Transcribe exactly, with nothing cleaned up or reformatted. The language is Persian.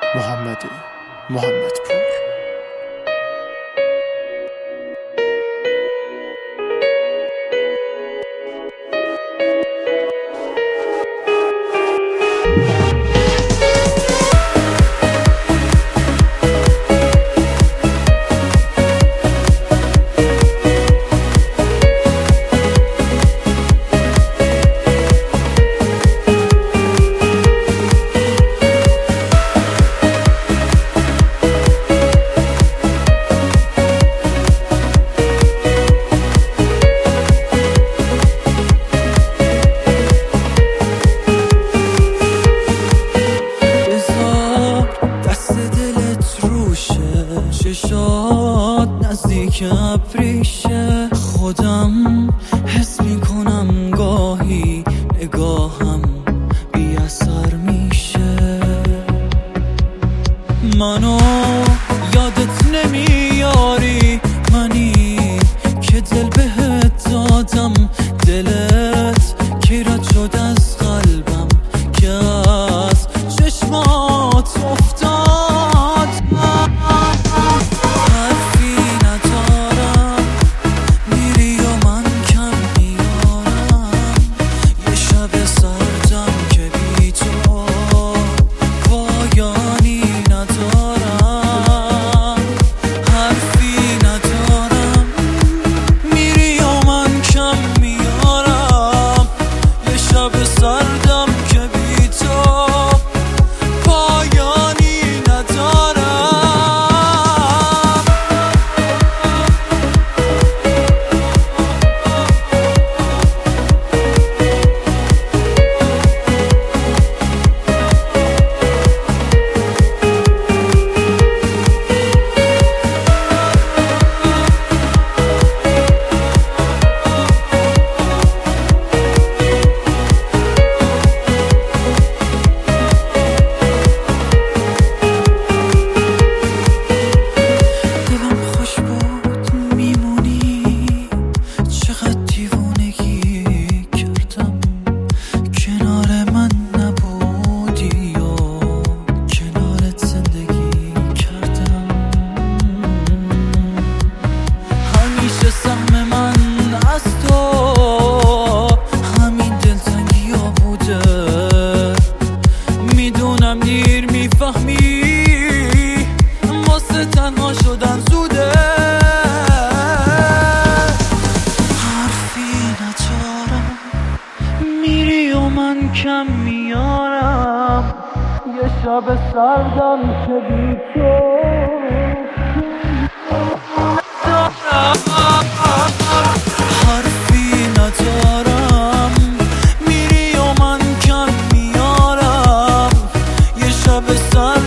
محمد محمدپور. چشات نزدیک ابریشه، خودم حس میکنم گاهی نگاهم بی اثر میشه. منو یادت نمیاری، منی که دل بهت دادم، دلت کی رد شد از قلبم که از چشمات افتاد. دیر میفهمی واسه تنها شدن زوده، حرفی ندارم میری و من کم میارم، یه شب سردم که بی تو. حرفی ندارم میری و من کم میارم، یه شب سر